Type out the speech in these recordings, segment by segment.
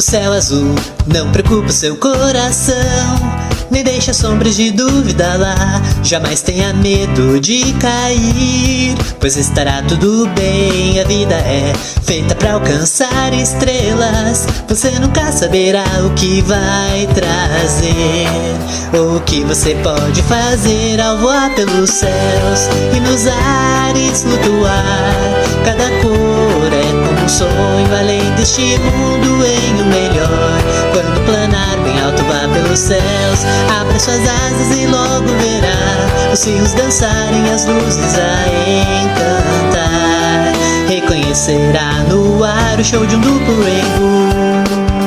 Céu azul, não preocupa seu coração, nem deixa sombras de dúvida lá. Jamais tenha medo de cair, pois estará tudo bem. A vida é feita pra alcançar estrelas. Você nunca saberá o que vai trazer, ou o que você pode fazer ao voar pelos céus e nos ares flutuar. Cada cor é como um sonho além deste mundo em um melhor. Quando planar bem alto, vá pelos céus, abra suas asas e logo verá os rios dançarem, as luzes a encantar. Reconhecerá no ar o show de um duplo rainbow,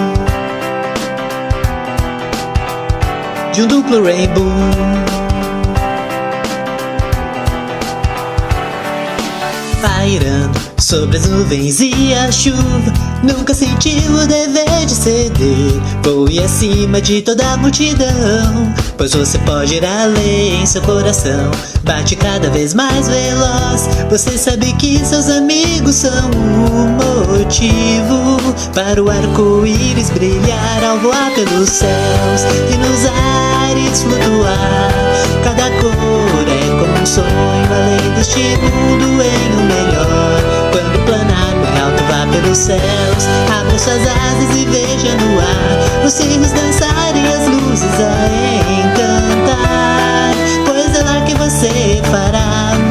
de um duplo rainbow. Pairando sobre as nuvens e a chuva, nunca sentiu o dever de ceder. Voe acima de toda a multidão, pois você pode ir além. Seu coração bate cada vez mais veloz. Você sabe que seus amigos são o motivo para o arco-íris brilhar ao voar pelos céus e nos ares flutuar. Cada cor é como um sonho além deste mundo em um melhor. Quando planar bem alto, vá pelos céus, abra suas asas e veja no ar os rios dançarem, as luzes a encantar. Pois é lá que você fará